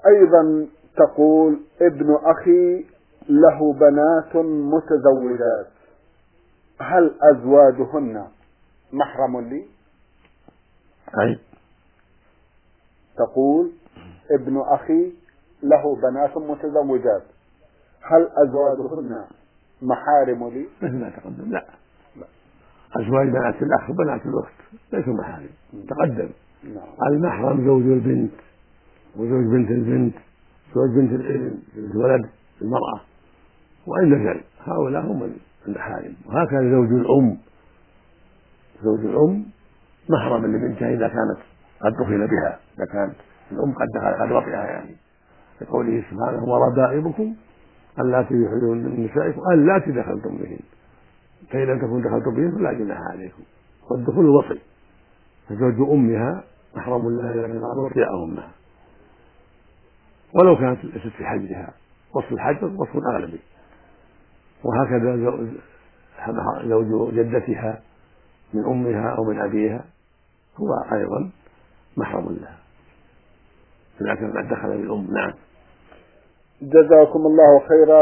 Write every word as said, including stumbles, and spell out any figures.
أيضا تقول ابن أخي له بنات متزوجات، هل أزواجهن محرم لي؟ أي تقول ابن أخي له بنات متزوجات، هل أزواجهن محارم لي؟ مثل ما تقدم. لا, لا. أزواج بنات الأخ وبنات الأخت ليسوا محارم. تقدم. نعم. المحرم زوج البنت وزوج بنت البنت، زوج بنت الابن، الولد، المرأة، وإن نزل هؤلاء هم المحارم. وهكذا زوج الأم، زوج الأم محرم لبنتها إذا كانت قد دخل بها، إذا كانت الأم قد دخل قد وطئها، يعني لقوله سبحانه وربائبكم اللاتي يحيون من نسائكم اللاتي دخلتم بهن فإن لم تكونوا دخلتم بهن فلا جناح عليكم، والدخول الوطئ. فزوج أمها محرم لها إذا كان قد وطئ أمها ولو كانت ليست في حجرها. وصف الحجر وصف أغلبي. وهكذا زوج جدتها من أمها أو من أبيها هو أيضا محرم لها إذا كان قد دخل بالأم. نعم. جزاكم الله خيرا.